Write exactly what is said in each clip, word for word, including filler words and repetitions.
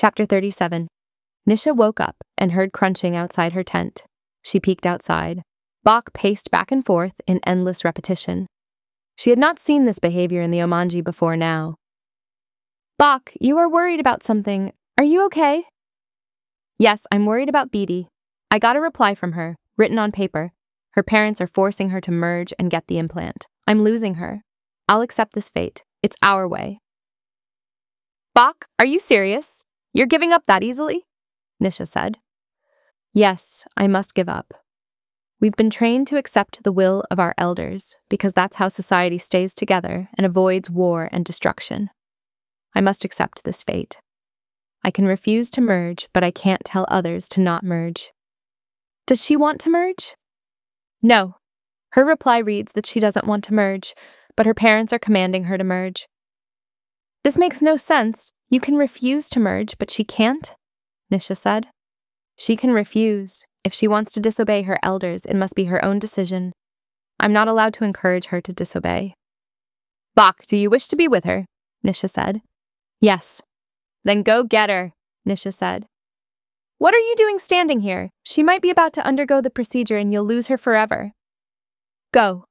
Chapter thirty-seven. Nisha woke up and heard crunching outside her tent. She peeked outside. Bok paced back and forth in endless repetition. She had not seen this behavior in the Omanji before now. "Bok, you are worried about something. Are you okay?" "Yes, I'm worried about Beatty. I got a reply from her, written on paper. Her parents are forcing her to merge and get the implant. I'm losing her. I'll accept this fate. It's our way." "Bok, are you serious? You're giving up that easily?" Nisha said. "Yes, I must give up. We've been trained to accept the will of our elders because that's how society stays together and avoids war and destruction. I must accept this fate. I can refuse to merge, but I can't tell others to not merge." "Does she want to merge?" "No. Her reply reads that she doesn't want to merge, but her parents are commanding her to merge." "This makes no sense. You can refuse to merge, but she can't?" Nisha said. "She can refuse. If she wants to disobey her elders, it must be her own decision. I'm not allowed to encourage her to disobey." "Bok, do you wish to be with her?" Nisha said. "Yes." "Then go get her," Nisha said. "What are you doing standing here? She might be about to undergo the procedure and you'll lose her forever." "Go."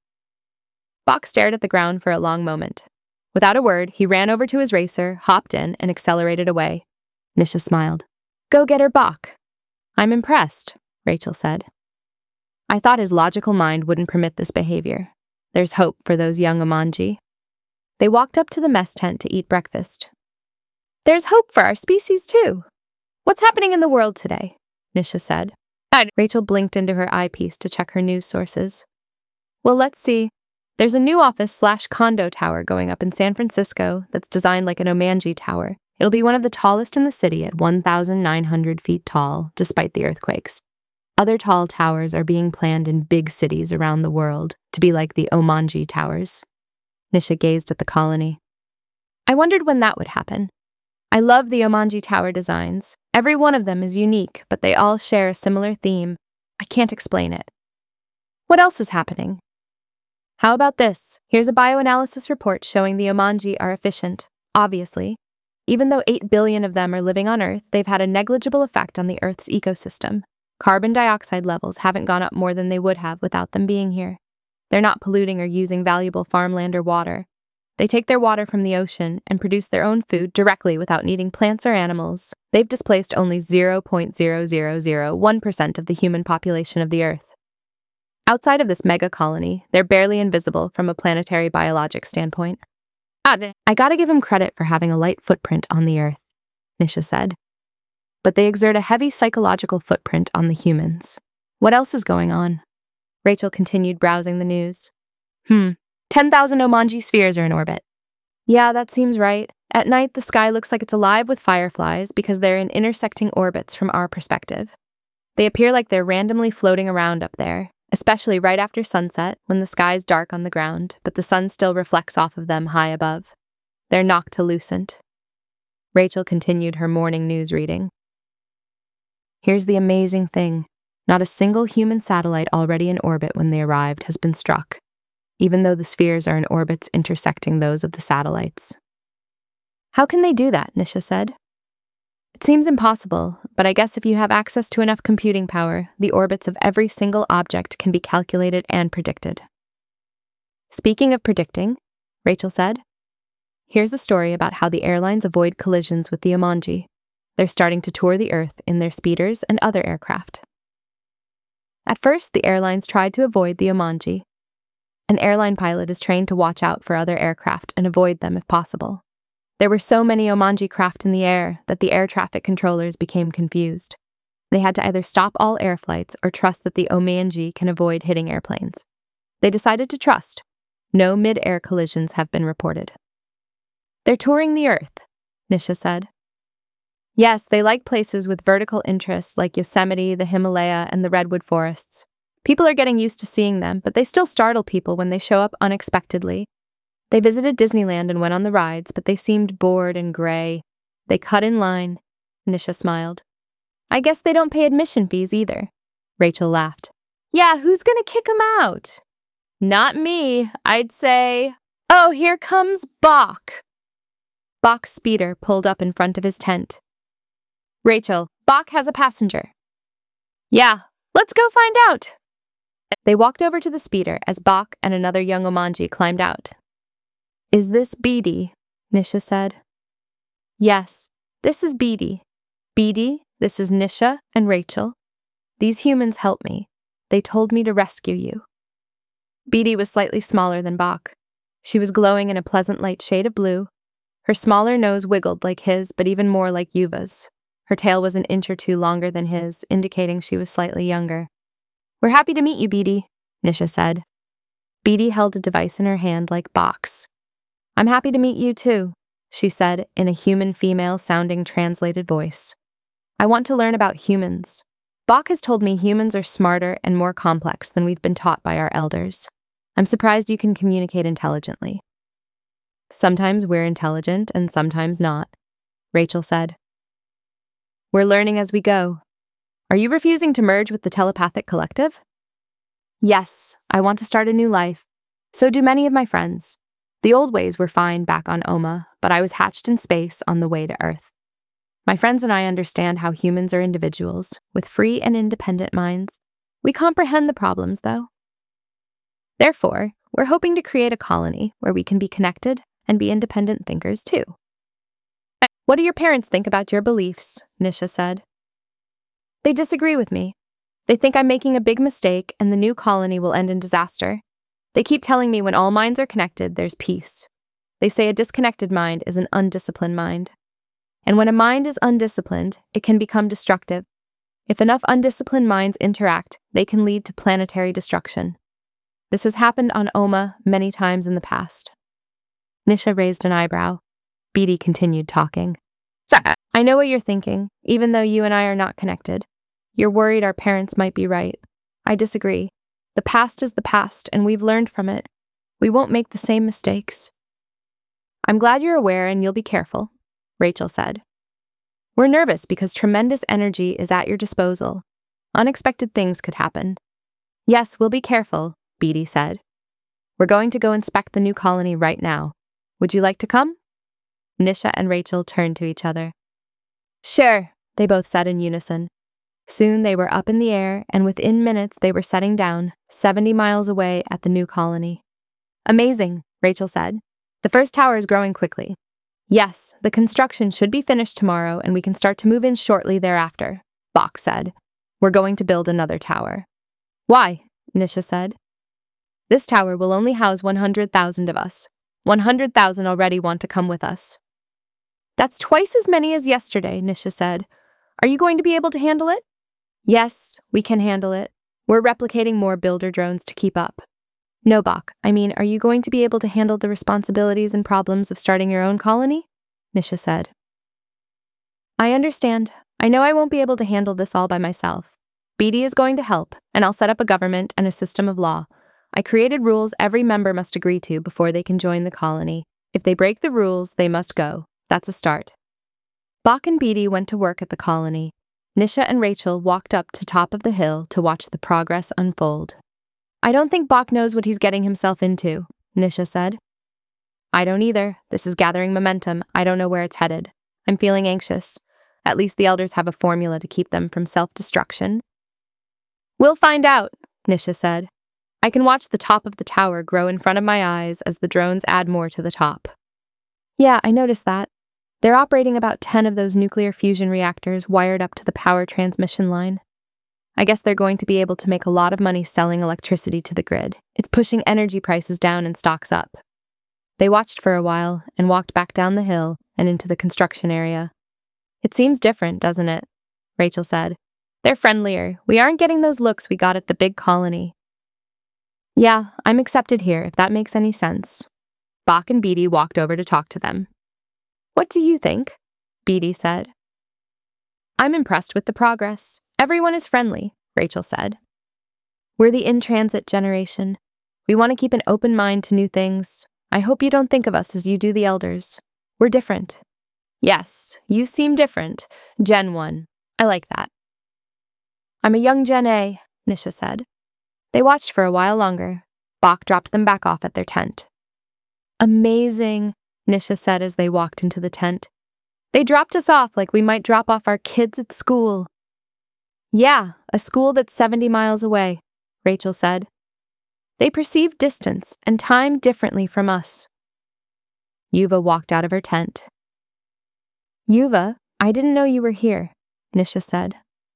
Bok stared at the ground for a long moment. Without a word, he ran over to his racer, hopped in, and accelerated away. Nisha smiled. "Go get her, Bok." "I'm impressed," Rachel said. "I thought his logical mind wouldn't permit this behavior. There's hope for those young Omanji." They walked up to the mess tent to eat breakfast. "There's hope for our species, too. What's happening in the world today?" Nisha said. Rachel blinked into her eyepiece to check her news sources. "Well, let's see. There's a new office slash condo tower going up in San Francisco that's designed like an Omanji tower. It'll be one of the tallest in the city at one thousand nine hundred feet tall, despite the earthquakes. Other tall towers are being planned in big cities around the world to be like the Omanji towers." Nisha gazed at the colony. "I wondered when that would happen. I love the Omanji tower designs. Every one of them is unique, but they all share a similar theme. I can't explain it." "What else is happening?" "How about this? Here's a bioanalysis report showing the Omanji are efficient, obviously. Even though eight billion of them are living on Earth, they've had a negligible effect on the Earth's ecosystem. Carbon dioxide levels haven't gone up more than they would have without them being here. They're not polluting or using valuable farmland or water. They take their water from the ocean and produce their own food directly without needing plants or animals. They've displaced only zero point zero zero zero one percent of the human population of the Earth. Outside of this mega colony, they're barely invisible from a planetary biologic standpoint. I gotta give him credit for having a light footprint on the Earth," Nisha said. "But they exert a heavy psychological footprint on the humans. What else is going on?" Rachel continued browsing the news. Hmm, ten thousand Omanji spheres are in orbit. "Yeah, that seems right. At night, the sky looks like it's alive with fireflies because they're in intersecting orbits from our perspective. They appear like they're randomly floating around up there, especially right after sunset when the sky's dark on the ground, but the sun still reflects off of them high above. They're noctilucent." Rachel continued her morning news reading. "Here's the amazing thing. Not a single human satellite already in orbit when they arrived has been struck, even though the spheres are in orbits intersecting those of the satellites." "How can they do that?" Nisha said. "It seems impossible, but I guess if you have access to enough computing power, the orbits of every single object can be calculated and predicted." "Speaking of predicting," Rachel said, "here's a story about how the airlines avoid collisions with the Omanji. They're starting to tour the Earth in their speeders and other aircraft." At first, the airlines tried to avoid the Omanji. An airline pilot is trained to watch out for other aircraft and avoid them if possible. There were so many Omanji craft in the air that the air traffic controllers became confused. They had to either stop all air flights or trust that the Omanji can avoid hitting airplanes. They decided to trust. No mid-air collisions have been reported. "They're touring the Earth," Nisha said. "Yes, they like places with vertical interests like Yosemite, the Himalaya, and the redwood forests. People are getting used to seeing them, but they still startle people when they show up unexpectedly. They visited Disneyland and went on the rides, but they seemed bored and gray. They cut in line." Nisha smiled. "I guess they don't pay admission fees either." Rachel laughed. "Yeah, who's gonna kick them out?" "Not me, I'd say. Oh, here comes Bok." Bok's speeder pulled up in front of his tent. Rachel, Bach has a passenger. Yeah, let's go find out. They walked over to the speeder as Bach and another young Omanji climbed out. Is this Beatty? Nisha said. Yes, this is Beatty. Beatty, this is Nisha and Rachel. These humans helped me. They told me to rescue you. Beatty was slightly smaller than Bach. She was glowing in a pleasant light shade of blue. Her smaller nose wiggled like his, but even more like Yuva's. Her tail was an inch or two longer than his, indicating she was slightly younger. We're happy to meet you, Beatty, Nisha said. Beatty held a device in her hand like Bach's. I'm happy to meet you too, she said in a human female-sounding translated voice. I want to learn about humans. Bach has told me humans are smarter and more complex than we've been taught by our elders. I'm surprised you can communicate intelligently. Sometimes we're intelligent and sometimes not, Rachel said. We're learning as we go. Are you refusing to merge with the telepathic collective? Yes, I want to start a new life. So do many of my friends. The old ways were fine back on Oma, but I was hatched in space on the way to Earth. My friends and I understand how humans are individuals, with free and independent minds. We comprehend the problems, though. Therefore, we're hoping to create a colony where we can be connected and be independent thinkers, too. What do your parents think about your beliefs? Nisha said. They disagree with me. They think I'm making a big mistake and the new colony will end in disaster. They keep telling me when all minds are connected, there's peace. They say a disconnected mind is an undisciplined mind. And when a mind is undisciplined, it can become destructive. If enough undisciplined minds interact, they can lead to planetary destruction. This has happened on Oma many times in the past. Nisha raised an eyebrow. Beatty continued talking. I know what you're thinking, even though you and I are not connected. You're worried our parents might be right. I disagree. The past is the past, and we've learned from it. We won't make the same mistakes. I'm glad you're aware and you'll be careful, Rachel said. We're nervous because tremendous energy is at your disposal. Unexpected things could happen. Yes, we'll be careful, Beatty said. We're going to go inspect the new colony right now. Would you like to come? Nisha and Rachel turned to each other. Sure, they both said in unison. Soon they were up in the air, and within minutes they were setting down, seventy miles away at the new colony. Amazing, Rachel said. The first tower is growing quickly. Yes, the construction should be finished tomorrow and we can start to move in shortly thereafter, Bach said. We're going to build another tower. Why? Nisha said. This tower will only house one hundred thousand of us. one hundred thousand already want to come with us. That's twice as many as yesterday, Nisha said. Are you going to be able to handle it? Yes, we can handle it. We're replicating more builder drones to keep up. No, Bach, I mean, are you going to be able to handle the responsibilities and problems of starting your own colony? Nisha said. I understand. I know I won't be able to handle this all by myself. Beatty is going to help, and I'll set up a government and a system of law. I created rules every member must agree to before they can join the colony. If they break the rules, they must go. That's a start. Bach and Beatty went to work at the colony. Nisha and Rachel walked up to top of the hill to watch the progress unfold. I don't think Bach knows what he's getting himself into, Nisha said. I don't either. This is gathering momentum. I don't know where it's headed. I'm feeling anxious. At least the elders have a formula to keep them from self-destruction. We'll find out, Nisha said. I can watch the top of the tower grow in front of my eyes as the drones add more to the top. Yeah, I noticed that. They're operating about ten of those nuclear fusion reactors wired up to the power transmission line. I guess they're going to be able to make a lot of money selling electricity to the grid. It's pushing energy prices down and stocks up. They watched for a while and walked back down the hill and into the construction area. It seems different, doesn't it? Rachel said. They're friendlier. We aren't getting those looks we got at the big colony. Yeah, I'm accepted here, if that makes any sense. Bach and Beatty walked over to talk to them. What do you think? Beatty said. I'm impressed with the progress. Everyone is friendly, Rachel said. We're the in-transit generation. We want to keep an open mind to new things. I hope you don't think of us as you do the elders. We're different. Yes, you seem different. Gen one. I like that. I'm a young Gen A, Nisha said. They watched for a while longer. Bach dropped them back off at their tent. Amazing, Nisha said as they walked into the tent. They dropped us off like we might drop off our kids at school. Yeah, a school that's seventy miles away, Rachel said. They perceive distance and time differently from us. Yuva walked out of her tent. Yuva, I didn't know you were here, Nisha said.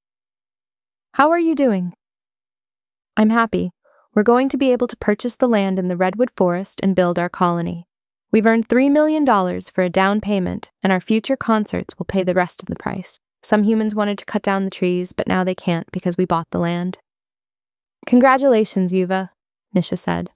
How are you doing? I'm happy. We're going to be able to purchase the land in the Redwood Forest and build our colony. We've earned three million dollars for a down payment, and our future concerts will pay the rest of the price. Some humans wanted to cut down the trees, but now they can't because we bought the land. Congratulations, Yuva, Nisha said.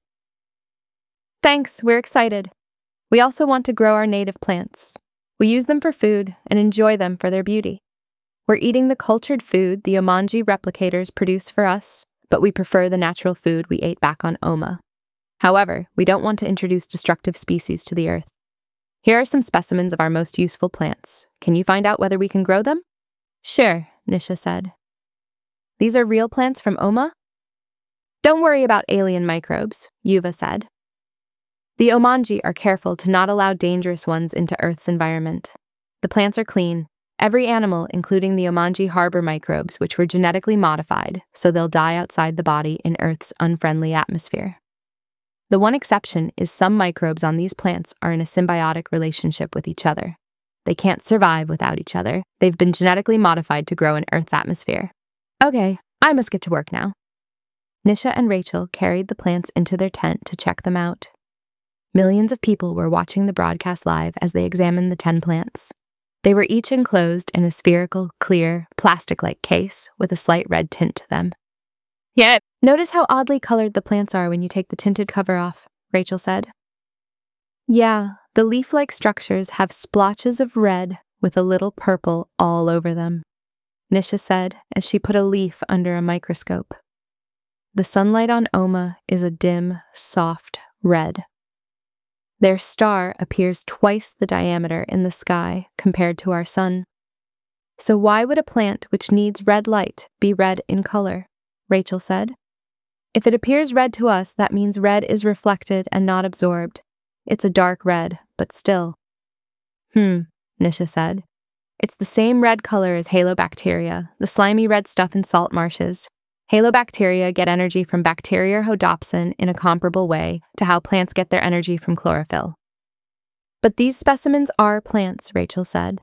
Thanks, we're excited. We also want to grow our native plants. We use them for food and enjoy them for their beauty. We're eating the cultured food the Omanji replicators produce for us, but we prefer the natural food we ate back on Oma. However, we don't want to introduce destructive species to the earth. Here are some specimens of our most useful plants. Can you find out whether we can grow them? Sure, Nisha said. These are real plants from Oma? Don't worry about alien microbes, Yuva said. The Omanji are careful to not allow dangerous ones into Earth's environment. The plants are clean. Every animal, including the Omanji, harbor microbes which were genetically modified, so they'll die outside the body in Earth's unfriendly atmosphere. The one exception is some microbes on these plants are in a symbiotic relationship with each other. They can't survive without each other. They've been genetically modified to grow in Earth's atmosphere. Okay, I must get to work now. Nisha and Rachel carried the plants into their tent to check them out. Millions of people were watching the broadcast live as they examined the ten plants. They were each enclosed in a spherical, clear, plastic-like case with a slight red tint to them. Yeah, notice how oddly colored the plants are when you take the tinted cover off, Rachel said. Yeah, the leaf-like structures have splotches of red with a little purple all over them, Nisha said as she put a leaf under a microscope. The sunlight on Oma is a dim, soft red. Their star appears twice the diameter in the sky compared to our sun. So why would a plant which needs red light be red in color? Rachel said. If it appears red to us, that means red is reflected and not absorbed. It's a dark red, but still. Hmm, Nisha said. It's the same red color as halobacteria, the slimy red stuff in salt marshes. Halobacteria get energy from Bacteria rhodopsin in a comparable way to how plants get their energy from chlorophyll. But these specimens are plants, Rachel said.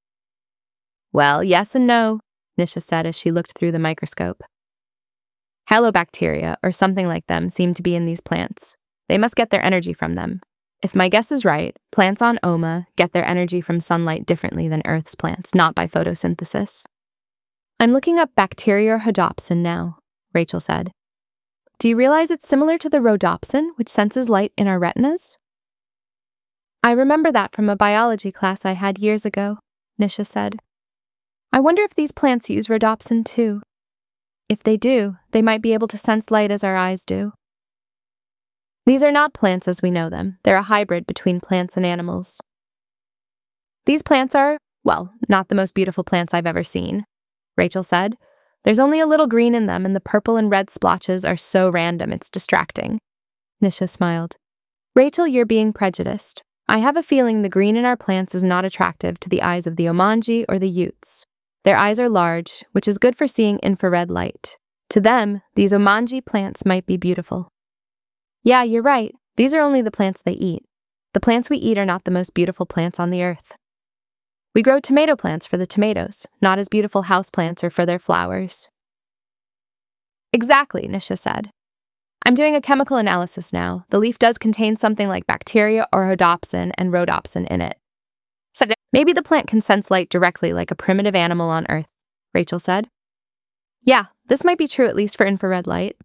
Well, yes and no, Nisha said as she looked through the microscope. Halobacteria, or something like them, seem to be in these plants. They must get their energy from them. If my guess is right, plants on Oma get their energy from sunlight differently than Earth's plants, not by photosynthesis. I'm looking up Bacteria rhodopsin now, Rachel said. Do you realize it's similar to the rhodopsin, which senses light in our retinas? I remember that from a biology class I had years ago, Nisha said. I wonder if these plants use rhodopsin too. If they do, they might be able to sense light as our eyes do. These are not plants as we know them. They're a hybrid between plants and animals. These plants are, well, not the most beautiful plants I've ever seen, Rachel said. There's only a little green in them, and the purple and red splotches are so random it's distracting. Nisha smiled. Rachel, you're being prejudiced. I have a feeling the green in our plants is not attractive to the eyes of the Omanji or the Utes. Their eyes are large, which is good for seeing infrared light. To them, these Omanji plants might be beautiful. Yeah, you're right. These are only the plants they eat. The plants we eat are not the most beautiful plants on the earth. We grow tomato plants for the tomatoes, not as beautiful houseplants or for their flowers. Exactly, Nisha said. I'm doing a chemical analysis now. The leaf does contain something like bacteria or rhodopsin and rhodopsin in it. So maybe the plant can sense light directly like a primitive animal on Earth, Rachel said. Yeah, this might be true at least for infrared light.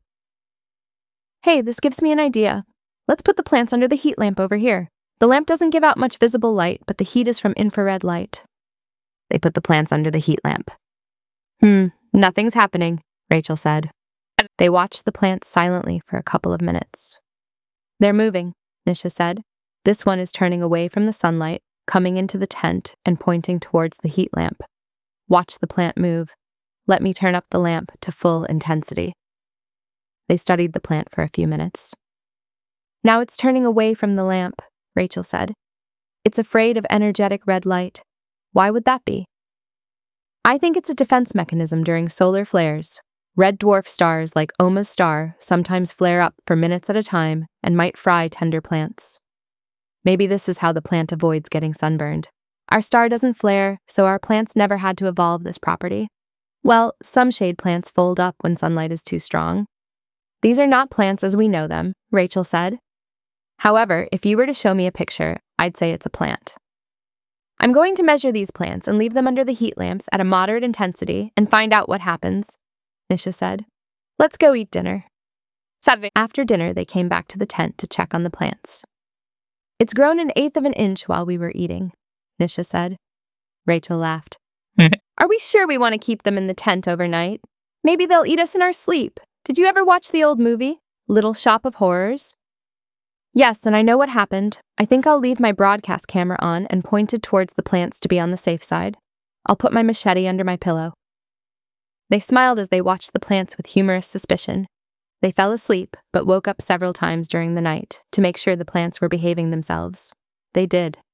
Hey, this gives me an idea. Let's put the plants under the heat lamp over here. The lamp doesn't give out much visible light, but the heat is from infrared light. They put the plants under the heat lamp. Hmm, nothing's happening, Rachel said. They watched the plants silently for a couple of minutes. They're moving, Nisha said. This one is turning away from the sunlight, coming into the tent and pointing towards the heat lamp. Watch the plant move. Let me turn up the lamp to full intensity. They studied the plant for a few minutes. Now it's turning away from the lamp, Rachel said. It's afraid of energetic red light. Why would that be? I think it's a defense mechanism during solar flares. Red dwarf stars like Oma's star sometimes flare up for minutes at a time and might fry tender plants. Maybe this is how the plant avoids getting sunburned. Our star doesn't flare, so our plants never had to evolve this property. Well, some shade plants fold up when sunlight is too strong. These are not plants as we know them, Rachel said. However, if you were to show me a picture, I'd say it's a plant. I'm going to measure these plants and leave them under the heat lamps at a moderate intensity and find out what happens, Nisha said. Let's go eat dinner. After dinner, they came back to the tent to check on the plants. It's grown an eighth of an inch while we were eating, Nisha said. Rachel laughed. Are we sure we want to keep them in the tent overnight? Maybe they'll eat us in our sleep. Did you ever watch the old movie, Little Shop of Horrors? Yes, and I know what happened. I think I'll leave my broadcast camera on and pointed towards the plants to be on the safe side. I'll put my machete under my pillow. They smiled as they watched the plants with humorous suspicion. They fell asleep, but woke up several times during the night to make sure the plants were behaving themselves. They did.